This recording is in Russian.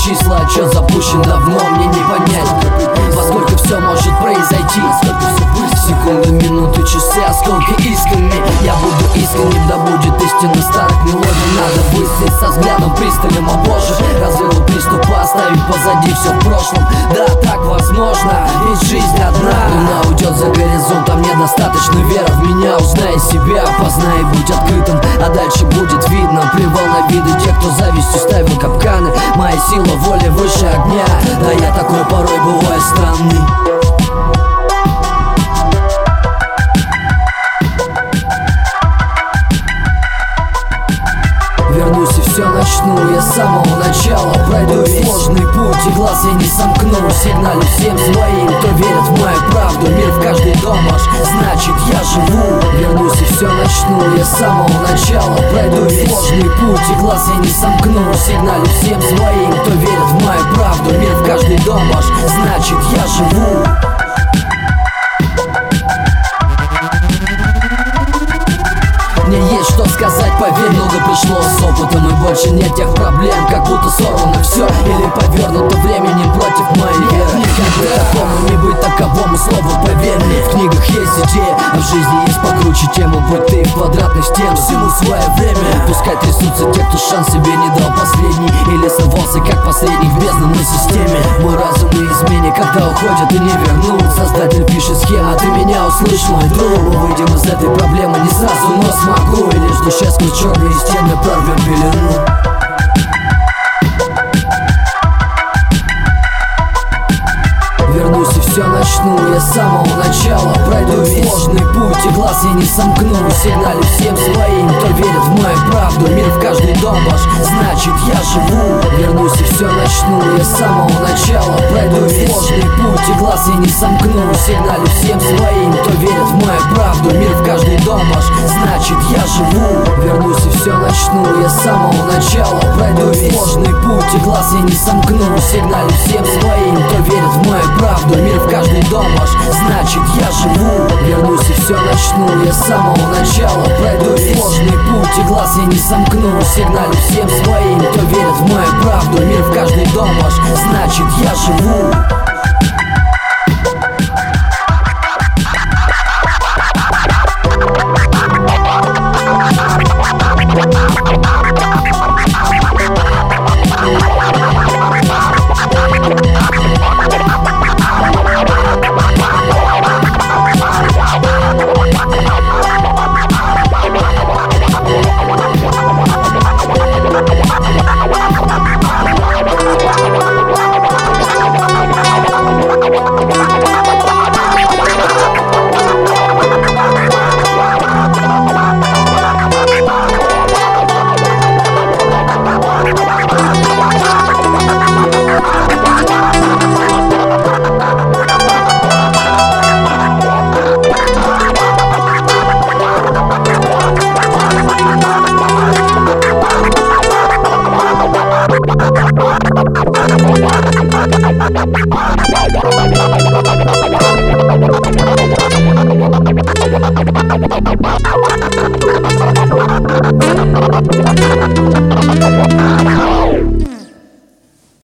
числа, отчет запущен давно, мне не понять, во сколько все может произойти. Секунды, минуты, часы, осколки искренне. Я буду искренним, да будет истина старых мелодий. Надо выстрелить со взглядом пристальным, о боже. Разрывы приступа, оставить позади все в прошлом. Да, так возможно, ведь жизнь одна. Луна уйдет за горизонтом, мне достаточно веры в меня. Узнай себя, познай, будь открытым, а дальше будет видно. Плевал на виды тех, кто завистью ставил капканы. Моя сила воли выше огня. Да, я такой порой бываю странный. Вернусь и все начну, я с самого начала пройду весь сложный путь, и глаз я не сомкну. Сигналю всем своим, кто верит в мою правду. Мир в каждый дом аж, значит я живу. Вернусь и все начну, я с самого начала пройду весь сложный путь, и глаз я не сомкну. Сигналю всем своим, кто верит в мою правду. Мир в каждый дом аж, значит я живу. Мне есть что сказать, поверь, много пришло с опытом, и больше нет тех проблем, как будто сорвано все или повернуто временем против моей веры. Как бы такому не быть таковому слову, поверь мне. В книгах есть идея, а в жизни есть покруче тема. Будь ты в квадратных стен, всему свое время. Пускай трясутся те, кто шанс себе не дал последний, или сорвался как посредник в бездонной системе. Мой разум и измене, когда уходят и не вернут. Создатель пишет схему, ты меня услышь, мой друг. Мы выйдем из этой проблемы не сразу, но смогу. И лишь в душе сквозь черные стены прорвем пелену. Вернусь и все начну, я с самого начала пройду весь сложный путь, и глаз я не сомкну. Сигналю всем своим, кто верит в мою правду. Мир в каждый дом ваш, значит я живу. Вернусь и все начну, я с самого начала пройду весь сложный путь, и глаз я не сомкну. Сигналю всем своим, кто верит в мою правду. Мир в каждый дом ваш, значит я живу. Вернусь и все начну, я с самого начала пройду весь сложный путь, и глаз я не сомкну. Сигналю всем своим, кто верит в мою правду. Мир в каждый дом ваш, значит я живу. Вернусь и все начну, я с самого начала пройду весь сложный путь, и глаз я не сомкну. Сигналю всем своим, кто верит в мою правду. Мир в каждый дом ваш, значит я живу. Bye.